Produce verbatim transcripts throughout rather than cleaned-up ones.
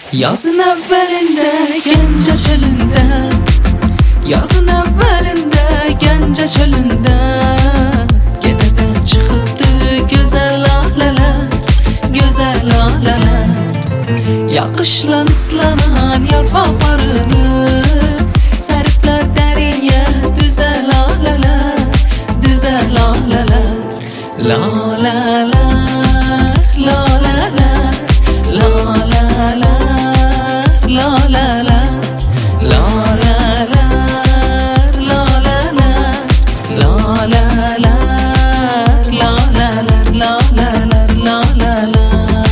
Yazın evvelinde Gence çölünde, yazın evvelinde Gence çölünde, gene de çıkıptı güzel laleler, güzel laleler. Yağışla ıslanan yarpaklarını seripler deriye, düze laleler, düze laleler. Laleler, laleler, laleler, laleler, laleler, laleler, laleler, laleler, laleler, laleler.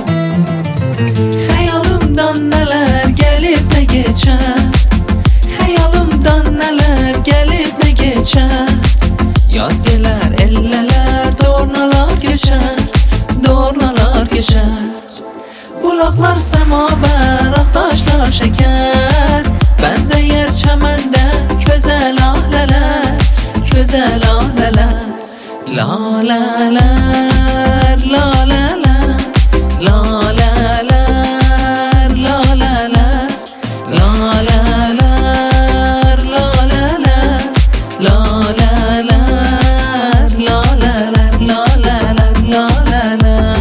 Xəyalımdan neler gelip de geçer, xəyalımdan neler gelip de geçer. Yaz geler elleler, dornalar geçer, dornalar geçer. Bulaklar semaver, aktaşlar şeker, benzeyer çemende köze laleler, köze laleler. Laleler, laleler, laleler, laleler, laleler, laleler, laleler, laleler, laleler, laleler.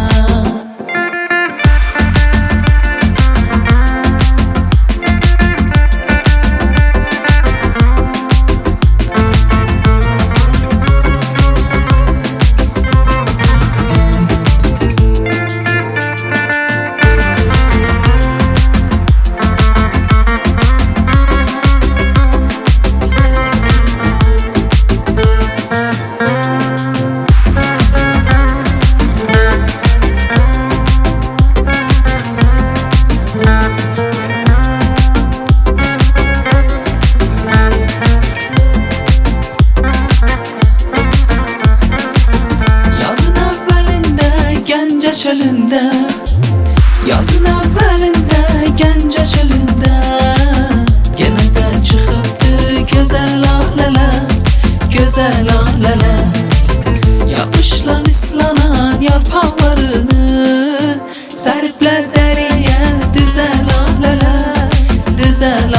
Çölünde, yazın evvelinde Gence çölünde, gene de çıkıptı güzel laleler, güzel laleler. Yağışla ıslanan yarpaklarını seripler deriye, düze laleler, düze